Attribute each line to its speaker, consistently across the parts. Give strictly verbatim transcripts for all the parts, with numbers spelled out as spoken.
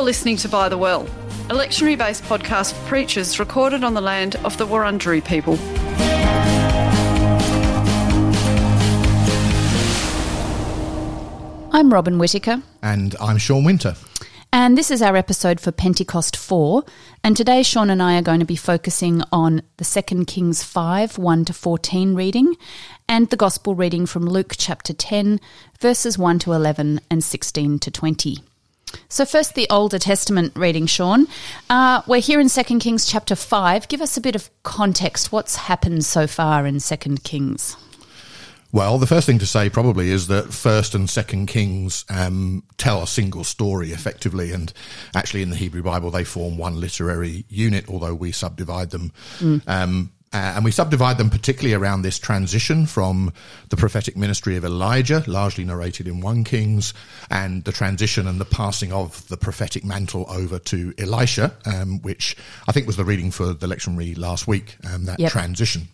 Speaker 1: listening to By the Well, a lectionary-based podcast for preachers recorded on the land of the Wurundjeri people.
Speaker 2: I'm Robin Whittaker.
Speaker 3: And I'm Sean Winter.
Speaker 2: And this is our episode for Pentecost four. And today Sean and I are going to be focusing on the Second Kings five, one to fourteen reading, and the Gospel reading from Luke chapter ten, verses one to eleven and sixteen to twenty. So first, the Older Testament reading, Sean. Uh, we're here in Second Kings chapter five. Give us a bit of context. What's happened so far in Second Kings?
Speaker 3: Well, the first thing to say probably is that First and Second Kings um, tell a single story effectively, and actually in the Hebrew Bible they form one literary unit, although we subdivide them. Mm. Um, uh, and we subdivide them particularly around this transition from the prophetic ministry of Elijah, largely narrated in First Kings, and the transition and the passing of the prophetic mantle over to Elisha, um, which I think was the reading for the lectionary last week, um, that yep. transition.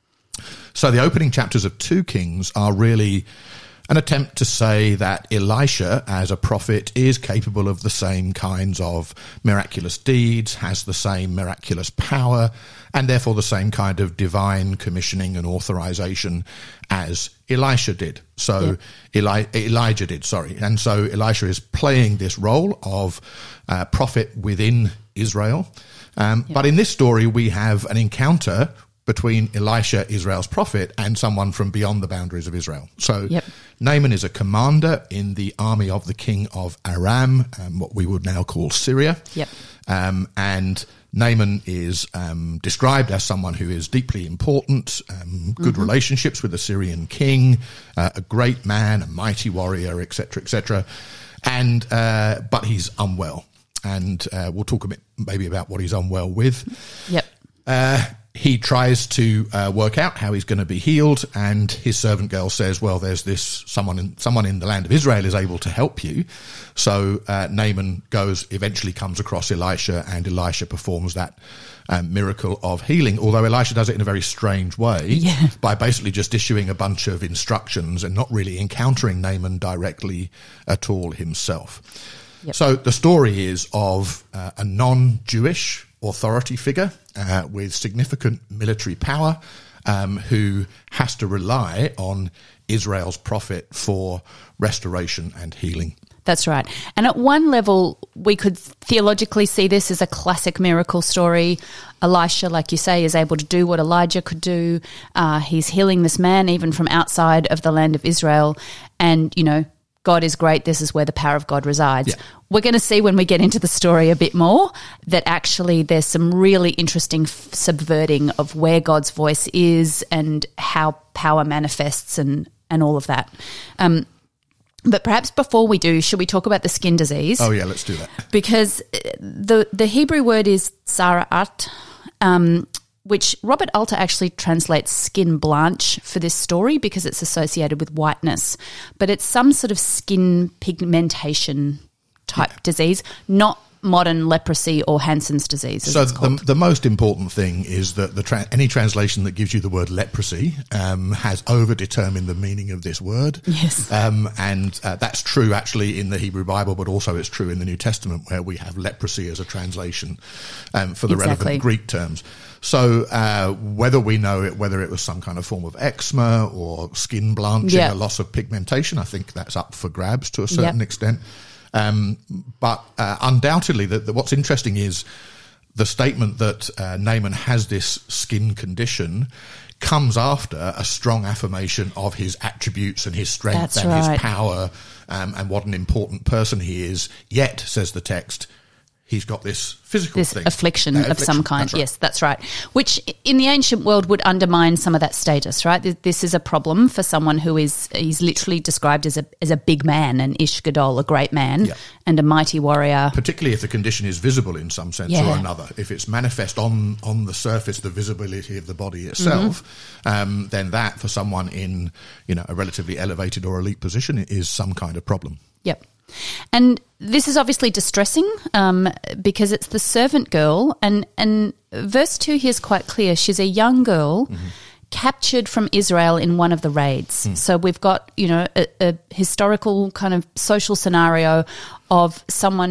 Speaker 3: So the opening chapters of Second Kings are really an attempt to say that Elisha, as a prophet, is capable of the same kinds of miraculous deeds, has the same miraculous power, and therefore the same kind of divine commissioning and authorization as Elisha did. So yeah. Eli- Elijah did, sorry. And so Elisha is playing this role of uh, prophet within Israel. Um, yeah. But in this story, we have an encounter between Elisha, Israel's prophet, and someone from beyond the boundaries of Israel. So yep. Naaman is a commander in the army of the king of Aram, um, what we would now call Syria.
Speaker 2: Yep.
Speaker 3: Um, and Naaman is um, described as someone who is deeply important, um, good mm-hmm. relationships with the Syrian king, uh, a great man, a mighty warrior, et cetera, et cetera. And, uh, but he's unwell. And uh, we'll talk a bit maybe about what he's unwell with.
Speaker 2: Yep.
Speaker 3: Uh, he tries to uh, work out how he's going to be healed, and his servant girl says, well, there's this, someone in, someone in the land of Israel is able to help you. So uh, Naaman goes, eventually comes across Elisha, and Elisha performs that um, miracle of healing, although Elisha does it in a very strange way,
Speaker 2: yeah.
Speaker 3: by basically just issuing a bunch of instructions and not really encountering Naaman directly at all himself. Yep. So the story is of uh, a non-Jewish authority figure uh, with significant military power um, who has to rely on Israel's prophet for restoration and healing.
Speaker 2: That's right. And at one level, we could theologically see this as a classic miracle story. Elisha, like you say, is able to do what Elijah could do. Uh, he's healing this man even from outside of the land of Israel. And, you know, God is great. This is where the power of God resides. Yeah. We're going to see when we get into the story a bit more that actually there's some really interesting f- subverting of where God's voice is and how power manifests and, and all of that. Um, but perhaps before we do, should we talk about the skin disease?
Speaker 3: Oh, yeah, let's do that.
Speaker 2: Because the, the Hebrew word is tzara'at, um, which Robert Alter actually translates skin blanch for this story because it's associated with whiteness. But it's some sort of skin pigmentation type yeah. disease, not modern leprosy or Hansen's disease. As
Speaker 3: so
Speaker 2: it's called.
Speaker 3: the, the most important thing is that the tra- any translation that gives you the word leprosy um, has overdetermined the meaning of this word.
Speaker 2: Yes.
Speaker 3: Um, and uh, that's true actually in the Hebrew Bible, but also it's true in the New Testament where we have leprosy as a translation um, for the
Speaker 2: exactly.
Speaker 3: relevant Greek terms. So uh, whether we know it, whether it was some kind of form of eczema or skin blanching,
Speaker 2: yeah.
Speaker 3: a loss of pigmentation, I think that's up for grabs to a certain
Speaker 2: yep.
Speaker 3: extent. Um, but uh, undoubtedly, the, the, what's interesting is the statement that uh, Naaman has this skin condition comes after a strong affirmation of his attributes and his strength
Speaker 2: That's
Speaker 3: and
Speaker 2: right.
Speaker 3: his power um, and what an important person he is. Yet, says the text, he's got this physical
Speaker 2: this
Speaker 3: thing.
Speaker 2: affliction
Speaker 3: uh,
Speaker 2: of
Speaker 3: affliction.
Speaker 2: some kind.
Speaker 3: That's right.
Speaker 2: Yes, that's right. Which in the ancient world would undermine some of that status, right? This is a problem for someone who is he's literally described as a as a big man, an Ish Gadol, a great man,
Speaker 3: yeah.
Speaker 2: and a mighty warrior.
Speaker 3: Particularly if the condition is visible in some sense
Speaker 2: yeah.
Speaker 3: or another. If it's manifest on, on the surface, the visibility of the body itself, mm-hmm. um, then that for someone in, you know, a relatively elevated or elite position is some kind of problem.
Speaker 2: Yep. And this is obviously distressing um, because it's the servant girl, and, and verse two here is quite clear. She's a young girl mm-hmm. captured from Israel in one of the raids. Mm. So we've got, you know, a, a historical kind of social scenario of someone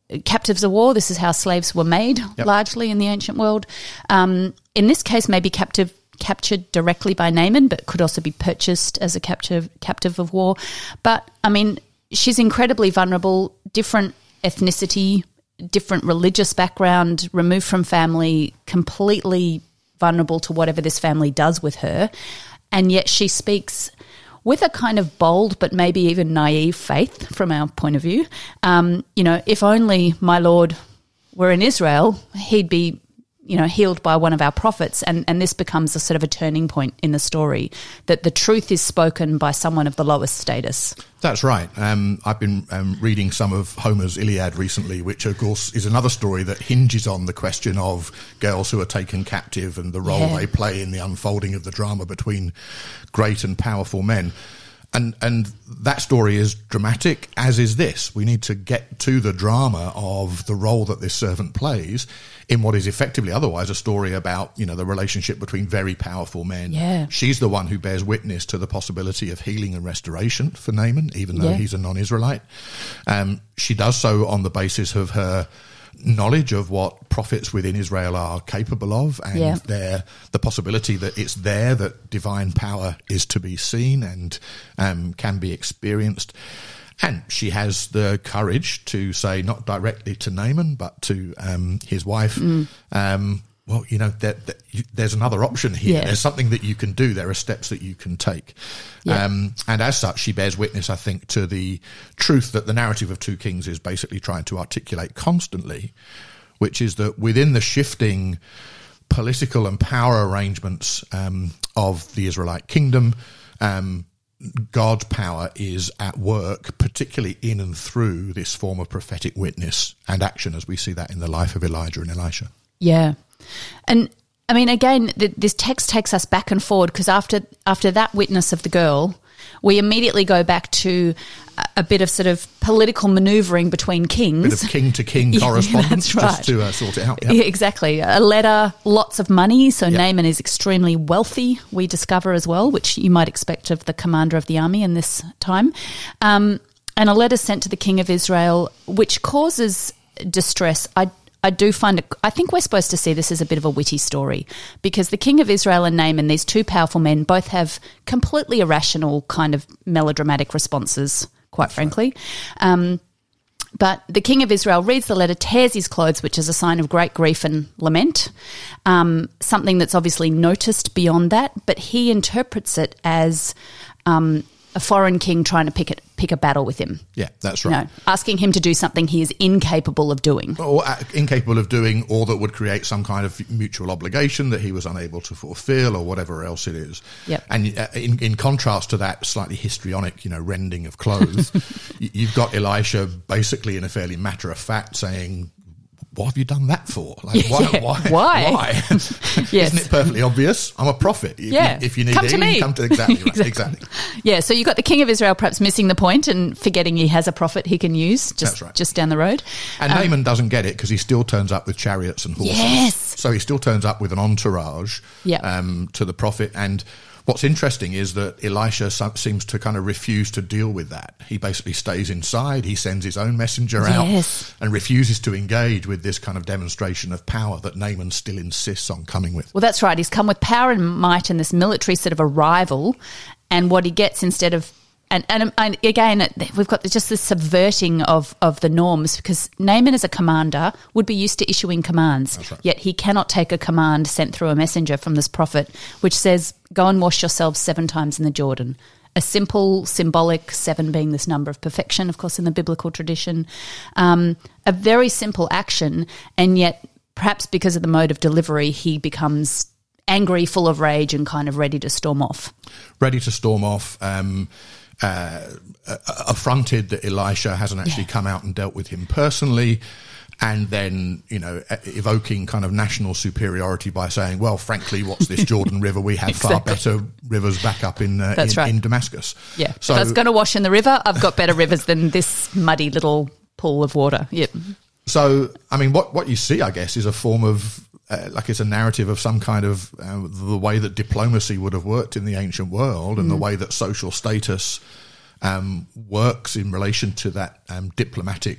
Speaker 2: captives of war. This is how slaves were made, yep. largely in the ancient world. Um, in this case, maybe captive captured directly by Naaman, but could also be purchased as a captive captive of war. But, I mean, she's incredibly vulnerable, different ethnicity, different religious background, removed from family, completely vulnerable to whatever this family does with her. And yet she speaks with a kind of bold but maybe even naive faith from our point of view. Um, you know, if only my Lord were in Israel, he'd be, you know, healed by one of our prophets. And, and this becomes a sort of a turning point in the story, that the truth is spoken by someone of the lowest status.
Speaker 3: That's right. Um, I've been um, reading some of Homer's Iliad recently, which, of course, is another story that hinges on the question of girls who are taken captive and the role yeah. they play in the unfolding of the drama between great and powerful men. And and that story is dramatic, as is this. We need to get to the drama of the role that this servant plays in what is effectively otherwise a story about, you know, the relationship between very powerful men.
Speaker 2: Yeah.
Speaker 3: She's the one who bears witness to the possibility of healing and restoration for Naaman, even though yeah. he's a non-Israelite. Um, she does so on the basis of her knowledge of what prophets within Israel are capable of, and yeah. their the possibility that it's there that divine power is to be seen and um, can be experienced. And she has the courage to say, not directly to Naaman, but to um, his wife, mm. um, well, you know, there, there, you, there's another option here. Yeah. There's something that you can do. There are steps that you can take. Yeah. Um, and as such, she bears witness, I think, to the truth that the narrative of Two Kings is basically trying to articulate constantly, which is that within the shifting political and power arrangements um, of the Israelite kingdom, um, God's power is at work, particularly in and through this form of prophetic witness and action, as we see that in the life of Elijah and Elisha.
Speaker 2: Yeah. And I mean, again, the, this text takes us back and forward, because after after that witness of the girl, we immediately go back to a, a bit of sort of political manoeuvring between kings.
Speaker 3: A bit of king-to-king
Speaker 2: yeah,
Speaker 3: correspondence,
Speaker 2: right.
Speaker 3: just to uh, sort it out. Yep.
Speaker 2: Yeah, exactly. A letter, lots of money. So
Speaker 3: yep.
Speaker 2: Naaman is extremely wealthy, we discover as well, which you might expect of the commander of the army in this time. Um, and a letter sent to the king of Israel, which causes distress. I I do find it, I think we're supposed to see this as a bit of a witty story, because the king of Israel and Naaman, these two powerful men, both have completely irrational kind of melodramatic responses, quite That's frankly. Right. Um, but the king of Israel reads the letter, tears his clothes, which is a sign of great grief and lament, um, something that's obviously noticed beyond that, but he interprets it as um, a foreign king trying to pick it, pick a battle with him.
Speaker 3: Yeah, that's right.
Speaker 2: You know, asking him to do something he is incapable of doing.
Speaker 3: Or uh, incapable of doing, or that would create some kind of mutual obligation that he was unable to fulfill, or whatever else it is.
Speaker 2: Yep.
Speaker 3: And uh, in, in contrast to that slightly histrionic, you know, rending of clothes, you've got Elisha basically in a fairly matter-of-fact saying, what have you done that for? Like, why?
Speaker 2: Yeah.
Speaker 3: Why?
Speaker 2: Why?
Speaker 3: why?
Speaker 2: Yes.
Speaker 3: Isn't it perfectly obvious? I'm a prophet. If,
Speaker 2: yeah.
Speaker 3: you, if you need
Speaker 2: come
Speaker 3: healing,
Speaker 2: to me.
Speaker 3: come to exactly, right,
Speaker 2: exactly.
Speaker 3: exactly.
Speaker 2: Yeah. So you got the king of Israel perhaps missing the point and forgetting he has a prophet he can use just
Speaker 3: That's right.
Speaker 2: just down the road.
Speaker 3: And um, Naaman doesn't get it because he still turns up with chariots and horses.
Speaker 2: Yes.
Speaker 3: So he still turns up with an entourage
Speaker 2: yep.
Speaker 3: um, to the prophet. And what's interesting is that Elisha seems to kind of refuse to deal with that. He basically stays inside. He sends his own messenger
Speaker 2: yes.
Speaker 3: out and refuses to engage with this kind of demonstration of power that Naaman still insists on coming with.
Speaker 2: Well, that's right. He's come with power and might and this military sort of arrival, and what he gets instead of And, and and again, we've got just this subverting of, of the norms, because Naaman as a commander would be used to issuing commands,
Speaker 3: right.
Speaker 2: yet he cannot take a command sent through a messenger from this prophet, which says, go and wash yourselves seven times in the Jordan. A simple, symbolic, seven being this number of perfection, of course, in the biblical tradition. Um, a very simple action, and yet perhaps because of the mode of delivery, he becomes angry, full of rage, and kind of ready to storm off.
Speaker 3: Ready to storm off. Um Uh, affronted that Elisha hasn't actually yeah. come out and dealt with him personally, and then, you know, evoking kind of national superiority by saying, well, frankly, what's this Jordan River? We have exactly. far better rivers back up in uh, in,
Speaker 2: right.
Speaker 3: in Damascus.
Speaker 2: Yeah, so if I was going to wash in the river, I've got better rivers than this muddy little pool of water. Yep.
Speaker 3: So, I mean, what, what you see, I guess, is a form of Uh, like it's a narrative of some kind of uh, the way that diplomacy would have worked in the ancient world, and mm. the way that social status um, works in relation to that um, diplomatic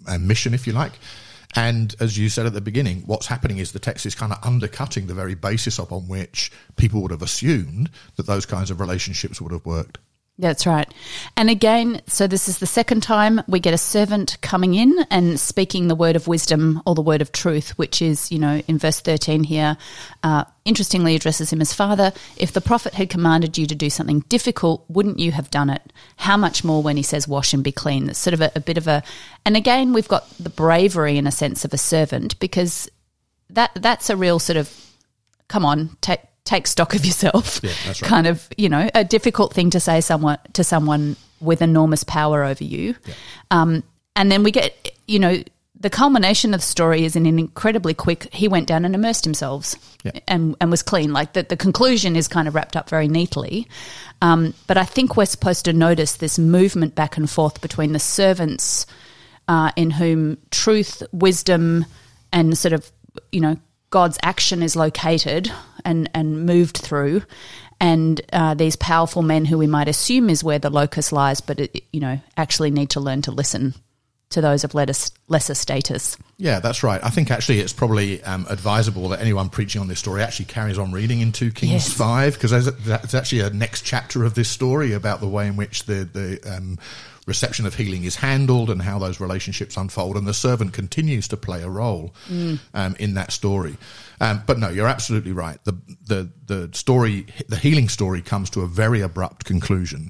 Speaker 3: uh, mission, if you like. And as you said at the beginning, what's happening is the text is kind of undercutting the very basis upon which people would have assumed that those kinds of relationships would have worked.
Speaker 2: That's right. And again, so this is the second time we get a servant coming in and speaking the word of wisdom or the word of truth, which is, you know, in verse thirteen here, uh, interestingly addresses him as Father. If the prophet had commanded you to do something difficult, wouldn't you have done it? How much more when he says wash and be clean? It's sort of a, a bit of a, and again, we've got the bravery in a sense of a servant, because that that's a real sort of, come on, take, take stock of yourself,
Speaker 3: yeah, that's right.
Speaker 2: kind of, you know, a difficult thing to say someone to someone with enormous power over you.
Speaker 3: Yeah.
Speaker 2: Um, and then we get, you know, the culmination of the story is in an incredibly quick, he went down and immersed himself
Speaker 3: yeah.
Speaker 2: and, and was clean. Like the, the conclusion is kind of wrapped up very neatly. Um, but I think we're supposed to notice this movement back and forth between the servants uh, in whom truth, wisdom, and sort of, you know, God's action is located and, and moved through, and uh, these powerful men who we might assume is where the locus lies, but, it, you know, actually need to learn to listen to those of lesser status.
Speaker 3: Yeah, that's right. I think actually it's probably um, advisable that anyone preaching on this story actually carries on reading in two Kings
Speaker 2: yes.
Speaker 3: five, because there's, there's actually a next chapter of this story about the way in which the, the um, reception of healing is handled and how those relationships unfold, and the servant continues to play a role mm. um, in that story. Um, but no, you're absolutely right. The, the, the story, the healing story comes to a very abrupt conclusion,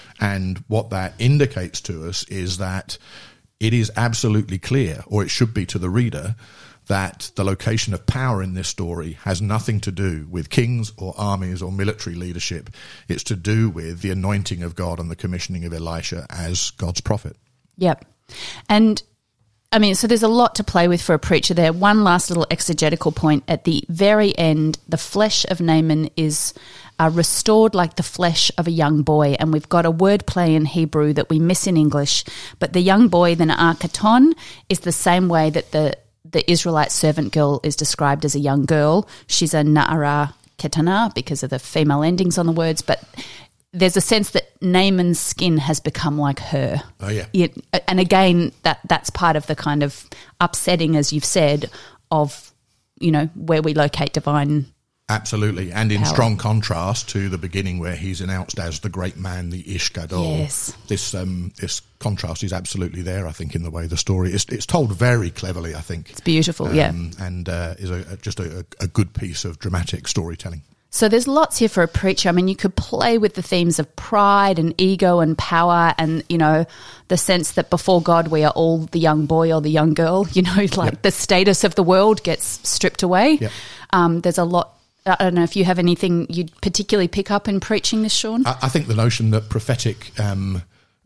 Speaker 3: and what that indicates to us is that it is absolutely clear, or it should be to the reader, that the location of power in this story has nothing to do with kings or armies or military leadership. It's to do with the anointing of God and the commissioning of Elisha as God's prophet.
Speaker 2: Yep. And I mean, so there's a lot to play with for a preacher there. One last little exegetical point. At the very end, the flesh of Naaman is uh, restored like the flesh of a young boy. And we've got a word play in Hebrew that we miss in English. But the young boy, the Na'akaton, is the same way that the The Israelite servant girl is described as a young girl. She's a Na'ara Ketana because of the female endings on the words, but there's a sense that Naaman's skin has become like her.
Speaker 3: Oh, yeah.
Speaker 2: It, and again, that that's part of the kind of upsetting, as you've said, of, you know, where we locate divine.
Speaker 3: Absolutely, and in
Speaker 2: power.
Speaker 3: Strong contrast to the beginning where he's announced as the great man, the Ish Gadol.
Speaker 2: Yes.
Speaker 3: This um, this contrast is absolutely there, I think, in the way the story is. It's told very cleverly, I think.
Speaker 2: It's beautiful, um, yeah.
Speaker 3: And uh, is a, a, just a, a good piece of dramatic storytelling.
Speaker 2: So there's lots here for a preacher. I mean, you could play with the themes of pride and ego and power and, you know, the sense that before God we are all the young boy or the young girl, you know, like yep. the status of the world gets stripped away.
Speaker 3: Yep. Um,
Speaker 2: there's a lot. I don't know if you have anything you'd particularly pick up in preaching this, Sean?
Speaker 3: I, I think the notion that prophetic... Um,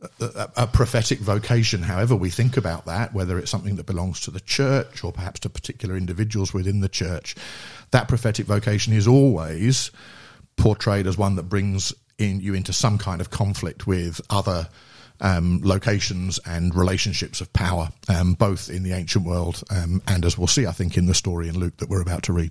Speaker 3: A, a prophetic vocation, however we think about that, whether it's something that belongs to the church or perhaps to particular individuals within the church, that prophetic vocation is always portrayed as one that brings in you into some kind of conflict with other um, locations and relationships of power, um, both in the ancient world um, and, as we'll see, I think, in the story in Luke that we're about to read.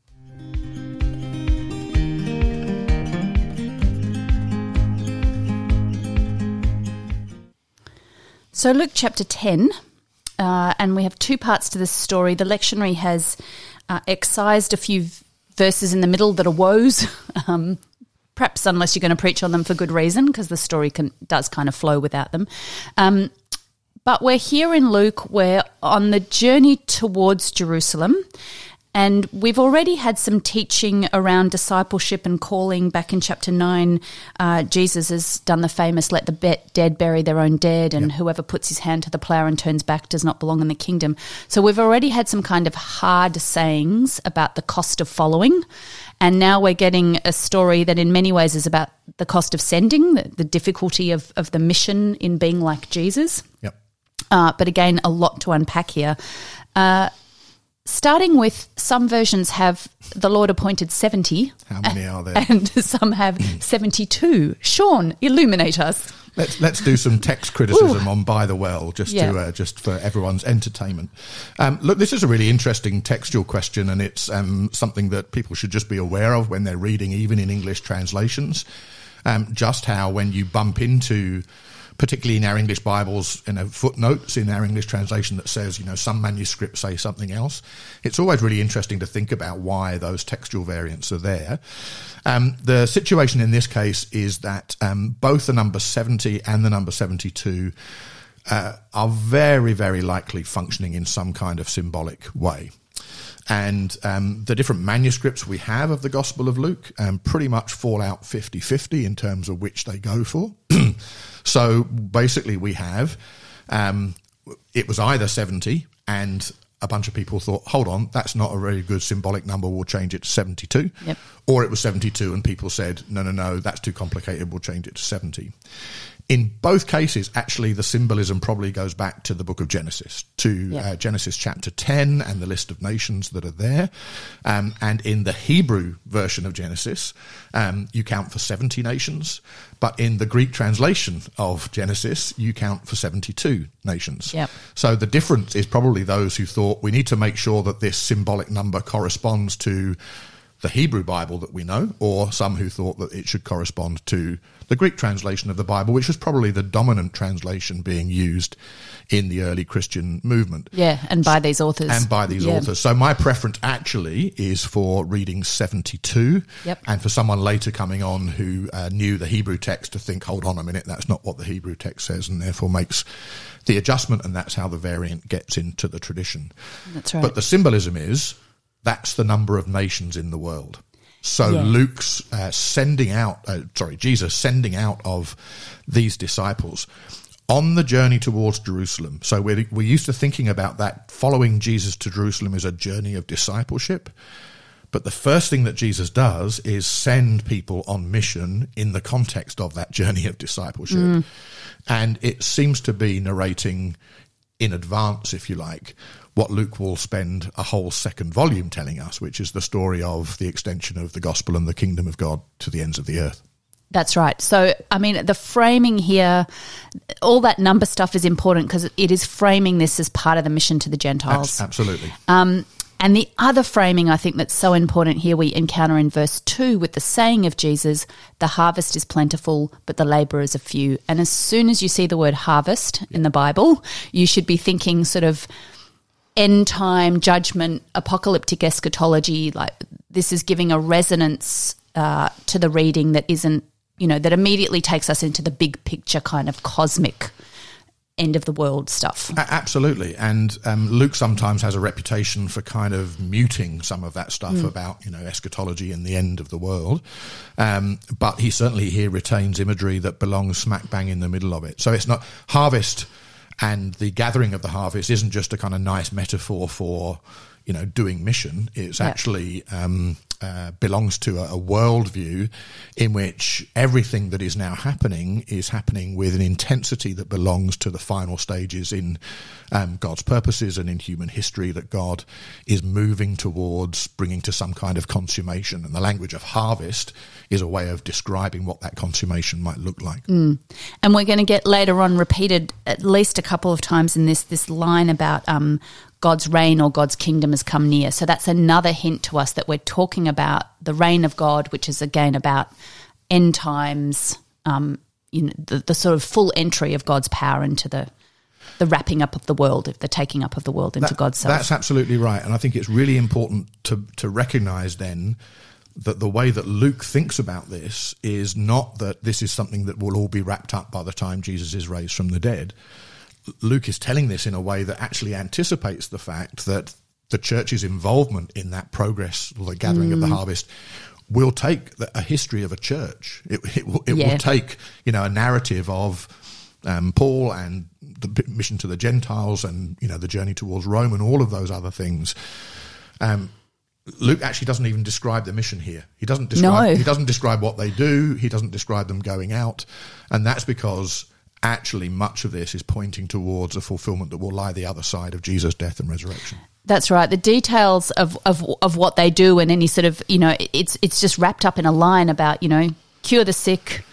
Speaker 2: So Luke chapter ten, uh, and we have two parts to this story. The lectionary has uh, excised a few verses in the middle that are woes, um, perhaps unless you're going to preach on them for good reason, because the story can, does kind of flow without them. Um, but we're here in Luke, we're on the journey towards Jerusalem, and we've already had some teaching around discipleship and calling. Back in chapter nine, uh, Jesus has done the famous, let the be- dead bury their own dead, and yep. whoever puts his hand to the plough and turns back does not belong in the kingdom. So we've already had some kind of hard sayings about the cost of following, and now we're getting a story that in many ways is about the cost of sending, the, the difficulty of, of the mission in being like Jesus.
Speaker 3: Yep.
Speaker 2: Uh, but again, a lot to unpack here. Uh Starting with, some versions have the Lord appointed seventy.
Speaker 3: How many are there?
Speaker 2: And some have seventy-two. Sean, illuminate us.
Speaker 3: Let's let's do some text criticism
Speaker 2: Ooh.
Speaker 3: on By the Well, just
Speaker 2: yeah.
Speaker 3: to uh, just for everyone's entertainment. Um, look, this is a really interesting textual question, and it's um, something that people should just be aware of when they're reading, even in English translations. Um, just how when you bump into particularly in our English Bibles, you know, footnotes in our English translation that says, you know, some manuscripts say something else. It's always really interesting to think about why those textual variants are there. Um, the situation in this case is that um, both the number seventy and the number seventy-two uh, are very, very likely functioning in some kind of symbolic way. And um, the different manuscripts we have of the Gospel of Luke um, pretty much fall out fifty-fifty in terms of which they go for. So basically we have, um, it was either seventy and a bunch of people thought, hold on, that's not a very good symbolic number, we'll change it to seventy-two.
Speaker 2: Yep.
Speaker 3: Or it was seventy-two and people said, no, no, no, that's too complicated, we'll change it to seventy. In both cases, actually, the symbolism probably goes back to the book of Genesis, to
Speaker 2: yep.
Speaker 3: uh, Genesis chapter ten and the list of nations that are there. Um, and in the Hebrew version of Genesis, um, you count for seventy nations. But in the Greek translation of Genesis, you count for seventy-two nations.
Speaker 2: Yep.
Speaker 3: So the difference is probably those who thought we need to make sure that this symbolic number corresponds to the Hebrew Bible that we know, or some who thought that it should correspond to the Greek translation of the Bible, which was probably the dominant translation being used in the early Christian movement.
Speaker 2: Yeah, and by these authors.
Speaker 3: And by these
Speaker 2: yeah.
Speaker 3: authors. So my preference actually is for reading seventy-two,
Speaker 2: yep.
Speaker 3: and for someone later coming on who uh, knew the Hebrew text to think, hold on a minute, that's not what the Hebrew text says, and therefore makes the adjustment, and that's how the variant gets into the tradition.
Speaker 2: That's right.
Speaker 3: But the symbolism is, that's the number of nations in the world. So
Speaker 2: yeah.
Speaker 3: Luke's uh, sending out, uh, sorry, Jesus sending out of these disciples on the journey towards Jerusalem. So we're, we're used to thinking about that following Jesus to Jerusalem is a journey of discipleship. But the first thing that Jesus does is send people on mission in the context of that journey of discipleship. Mm. And it seems to be narrating in advance, if you like, what Luke will spend a whole second volume telling us, which is the story of the extension of the gospel and the kingdom of God to the ends of the earth.
Speaker 2: That's right. So, I mean, the framing here, all that number stuff is important because it is framing this as part of the mission to the Gentiles.
Speaker 3: Absolutely.
Speaker 2: Um, and the other framing I think that's so important here we encounter in verse two with the saying of Jesus, the harvest is plentiful, but the labourers are few. And as soon as you see the word harvest in the Bible, you should be thinking sort of end time, judgment, apocalyptic eschatology. Like this is giving a resonance uh, to the reading that isn't, you know, that immediately takes us into the big picture kind of cosmic end of the world stuff.
Speaker 3: Absolutely. And um, Luke sometimes has a reputation for kind of muting some of that stuff mm. about, you know, eschatology and the end of the world. Um, but he certainly here retains imagery that belongs smack bang in the middle of it. So it's not harvest, and the gathering of the harvest isn't just a kind of nice metaphor for, you know, doing mission. It's yeah. actually um, uh, belongs to a, a worldview in which everything that is now happening is happening with an intensity that belongs to the final stages in um, God's purposes and in human history that God is moving towards bringing to some kind of consummation. And the language of harvest is a way of describing what that consummation might look like.
Speaker 2: Mm. And we're going to get later on repeated at least a couple of times in this, this line about um, God's reign or God's kingdom has come near. So that's another hint to us that we're talking about the reign of God, which is again about end times, um, you know, the, the sort of full entry of God's power into the the wrapping up of the world, the taking up of the world into
Speaker 3: that,
Speaker 2: God's self.
Speaker 3: That's absolutely right. And I think it's really important to to recognise then that the way that Luke thinks about this is not that this is something that will all be wrapped up by the time Jesus is raised from the dead. Luke is telling this in a way that actually anticipates the fact that the church's involvement in that progress, or the gathering mm. of the harvest, will take a history of a church. It, it, will, it
Speaker 2: yeah.
Speaker 3: will take, you know, a narrative of um, Paul and the mission to the Gentiles and, you know, the journey towards Rome and all of those other things. Um, Luke actually doesn't even describe the mission here. He doesn't describe.
Speaker 2: No.
Speaker 3: He doesn't describe what they do. He doesn't describe them going out, and that's because actually much of this is pointing towards a fulfillment that will lie the other side of Jesus' death and resurrection.
Speaker 2: That's right. The details of, of of what they do and any sort of, you know, it's it's just wrapped up in a line about, you know, cure the sick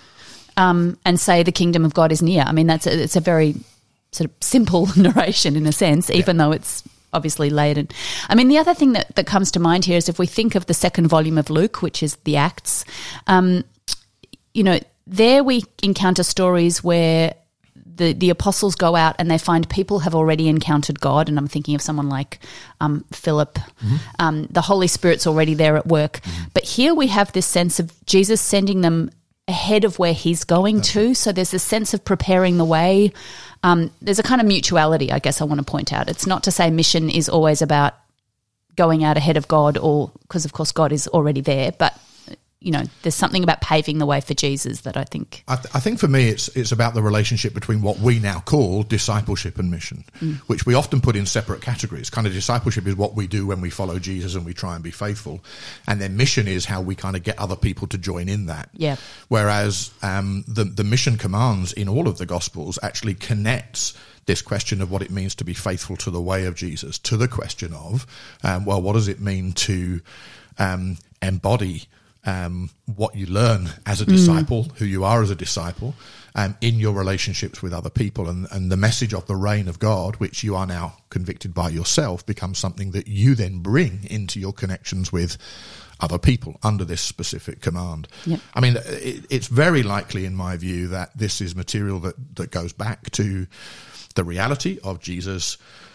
Speaker 2: um, and say the kingdom of God is near. I mean, that's a, it's a very sort of simple narration in a sense, even yeah. though it's obviously laden. I mean, the other thing that, that comes to mind here is if we think of the second volume of Luke, which is the Acts, um, you know, there we encounter stories where the, the apostles go out and they find people have already encountered God, and I'm thinking of someone like um, Philip. Mm-hmm. Um, the Holy Spirit's already there at work. Mm-hmm. But here we have this sense of Jesus sending them ahead of where he's going That's to. Right. So there's a sense of preparing the way. Um, there's a kind of mutuality, I guess I want to point out. It's not to say mission is always about going out ahead of God, or because, of course, God is already there, but you know, there's something about paving the way for Jesus that I think.
Speaker 3: I, th- I think for me, it's it's about the relationship between what we now call discipleship and mission, mm. which we often put in separate categories. Kind of discipleship is what we do when we follow Jesus and we try and be faithful, and then mission is how we kind of get other people to join in that.
Speaker 2: Yeah.
Speaker 3: Whereas um, the the mission commands in all of the Gospels actually connects this question of what it means to be faithful to the way of Jesus to the question of, um, well, what does it mean to um, embody Um, what you learn as a disciple, mm. who you are as a disciple, um, in your relationships with other people. And, and the message of the reign of God, which you are now convicted by yourself, becomes something that you then bring into your connections with other people under this specific command.
Speaker 2: Yep.
Speaker 3: I mean, it, it's very likely, in my view, that this is material that, that goes back to the reality of Jesus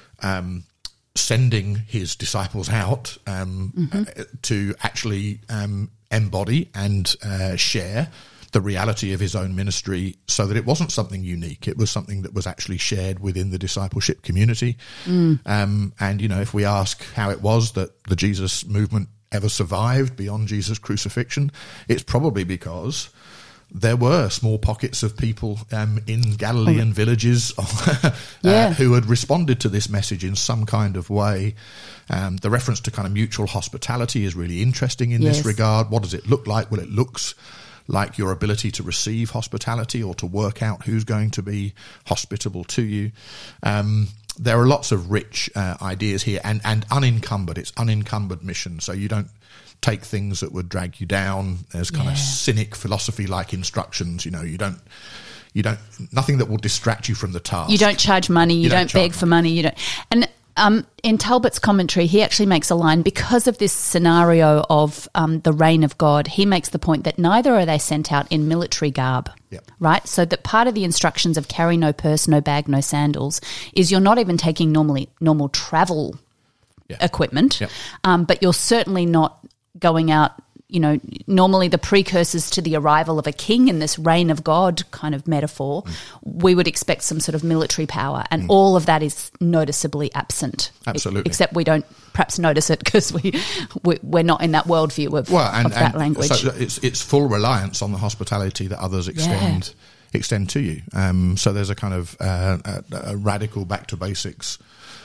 Speaker 3: um sending his disciples out um, mm-hmm. uh, to actually um, embody and uh, share the reality of his own ministry, so that it wasn't something unique. It was something that was actually shared within the discipleship community. Mm. Um, and, you know, if we ask how it was that the Jesus movement ever survived beyond Jesus' crucifixion, it's probably because there were small pockets of people um, in Galilean oh. villages uh,
Speaker 2: yeah.
Speaker 3: who had responded to this message in some kind of way. Um, the reference to kind of mutual hospitality is really interesting in
Speaker 2: yes.
Speaker 3: this regard. What does it look like? Well, it looks like your ability to receive hospitality or to work out who's going to be hospitable to you. Um, there are lots of rich uh, ideas here, and, and unencumbered. It's unencumbered mission, so you don't take things that would drag you down. There's kind yeah. of cynic philosophy-like instructions. You know, you don't, you don't, nothing that will distract you from the task.
Speaker 2: You don't charge money. You, you don't, don't beg
Speaker 3: money.
Speaker 2: for money. You don't. And um, in Talbot's commentary, he actually makes a line because of this scenario of um, the reign of God. He makes the point that neither are they sent out in military garb.
Speaker 3: Yep.
Speaker 2: Right? So that part of the instructions of carry no purse, no bag, no sandals is you're not even taking normally normal travel yeah. equipment,
Speaker 3: yep.
Speaker 2: um, but you're certainly not going out, you know, normally the precursors to the arrival of a king in this reign of God kind of metaphor, mm. we would expect some sort of military power, and mm. all of that is noticeably absent.
Speaker 3: Absolutely.
Speaker 2: Except we don't perhaps notice it because we, we, we're not in that worldview of,
Speaker 3: well, and,
Speaker 2: of that
Speaker 3: and
Speaker 2: language.
Speaker 3: So it's, it's full reliance on the hospitality that others extend yeah. extend to you. Um, so there's a kind of uh, a, a radical back to basics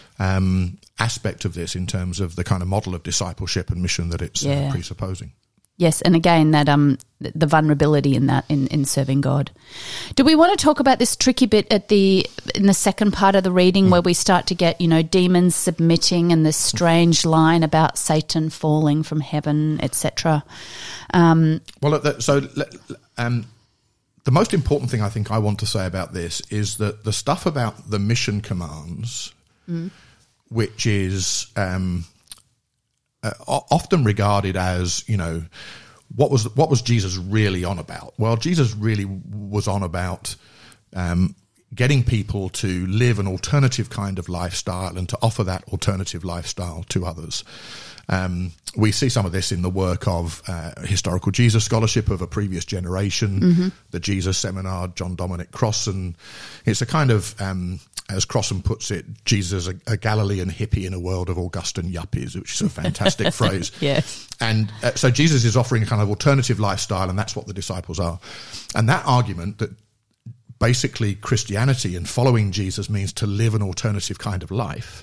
Speaker 3: Um, aspect of this in terms of the kind of model of discipleship and mission that it's
Speaker 2: yeah.
Speaker 3: uh, presupposing.
Speaker 2: Yes, and again, that um, the vulnerability in that in, in serving God. Do we want to talk about this tricky bit at the in the second part of the reading mm. where we start to get, you know, demons submitting and this strange line about Satan falling from heaven, et cetera? Um,
Speaker 3: well, so um, the most important thing I think I want to say about this is that the stuff about the mission commands. Mm. Which is um, uh, often regarded as, you know, what was what was Jesus really on about? Well, Jesus really was on about um, getting people to live an alternative kind of lifestyle and to offer that alternative lifestyle to others. Um, we see some of this in the work of uh, historical Jesus scholarship of a previous generation, mm-hmm. the Jesus Seminar, John Dominic Crossan. It's a kind of, um, as Crossan puts it, Jesus, a, a Galilean hippie in a world of Augustan yuppies, which is a fantastic phrase.
Speaker 2: Yes.
Speaker 3: And uh, so Jesus is offering a kind of alternative lifestyle, and that's what the disciples are. And that argument that basically Christianity and following Jesus means to live an alternative kind of life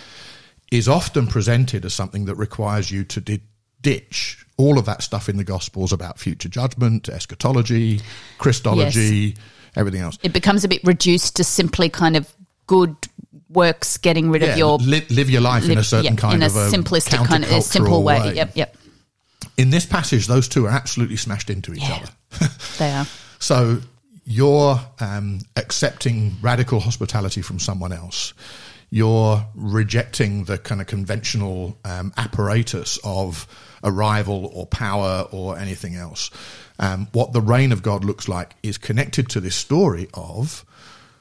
Speaker 3: is often presented as something that requires you to di- ditch all of that stuff in the Gospels about future judgment, eschatology, Christology, yes. everything else.
Speaker 2: It becomes a bit reduced to simply kind of good works, getting rid
Speaker 3: yeah,
Speaker 2: of your...
Speaker 3: Li- live your life
Speaker 2: live,
Speaker 3: in a certain
Speaker 2: yeah,
Speaker 3: kind
Speaker 2: in a
Speaker 3: of a
Speaker 2: simplistic kind of a simple way.
Speaker 3: way.
Speaker 2: Yep, yep.
Speaker 3: In this passage, those two are absolutely smashed into each
Speaker 2: yeah,
Speaker 3: other.
Speaker 2: They are.
Speaker 3: So you're um, accepting radical hospitality from someone else. You're rejecting the kind of conventional um, apparatus of arrival or power or anything else. Um, what the reign of God looks like is connected to this story of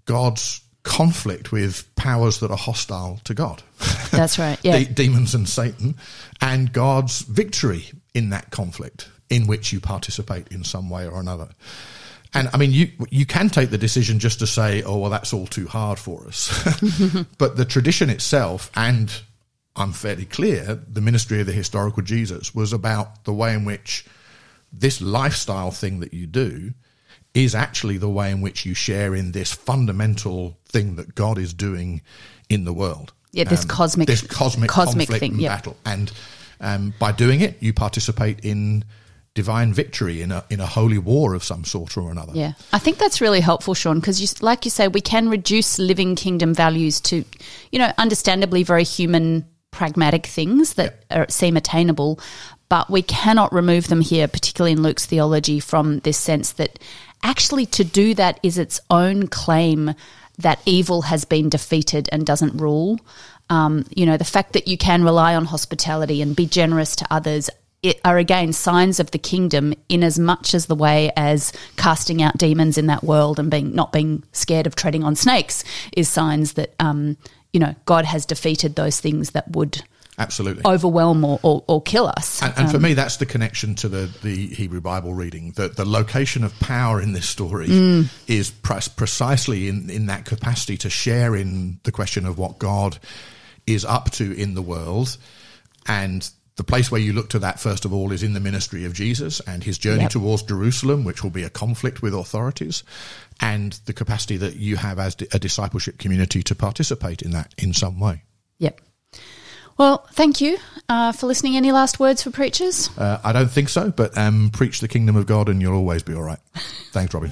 Speaker 3: God's conflict with powers that are hostile to God.
Speaker 2: That's right, yeah.
Speaker 3: De- demons and Satan, and God's victory in that conflict in which you participate in some way or another. And I mean, you you can take the decision just to say, oh, well, that's all too hard for us. But the tradition itself, and I'm fairly clear, the ministry of the historical Jesus was about the way in which this lifestyle thing that you do is actually the way in which you share in this fundamental thing that God is doing in the world.
Speaker 2: Yeah, this
Speaker 3: um,
Speaker 2: cosmic,
Speaker 3: this cosmic,
Speaker 2: cosmic
Speaker 3: conflict
Speaker 2: thing,
Speaker 3: and
Speaker 2: yeah.
Speaker 3: battle. And um, by doing it, you participate in divine victory, in a in a holy war of some sort or another.
Speaker 2: Yeah, I think that's really helpful, Sean, because you, like you say, we can reduce living kingdom values to, you know, understandably very human, pragmatic things that yeah. are, seem attainable, but we cannot remove them here, particularly in Luke's theology, from this sense that actually to do that is its own claim that evil has been defeated and doesn't rule. Um, you know, the fact that you can rely on hospitality and be generous to others it are, again, signs of the kingdom in as much as the way as casting out demons in that world and being not being scared of treading on snakes is signs that, um, you know, God has defeated those things that would
Speaker 3: absolutely
Speaker 2: overwhelm or, or, or kill us.
Speaker 3: And, and
Speaker 2: um,
Speaker 3: for me, that's the connection to the, the Hebrew Bible reading. The, the location of power in this story
Speaker 2: mm.
Speaker 3: is pre- precisely in, in that capacity to share in the question of what God is up to in the world. And the place where you look to that, first of all, is in the ministry of Jesus and his journey
Speaker 2: yep.
Speaker 3: towards Jerusalem, which will be a conflict with authorities, and the capacity that you have as a discipleship community to participate in that in some way.
Speaker 2: Yep. Well, thank you uh, for listening. Any last words for preachers?
Speaker 3: Uh, I don't think so, but um, preach the kingdom of God and you'll always be all right. Thanks, Robin.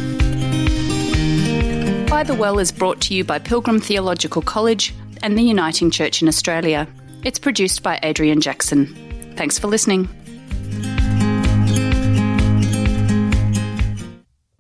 Speaker 1: By the Well is brought to you by Pilgrim Theological College and the Uniting Church in Australia. It's produced by Adrian Jackson. Thanks for listening.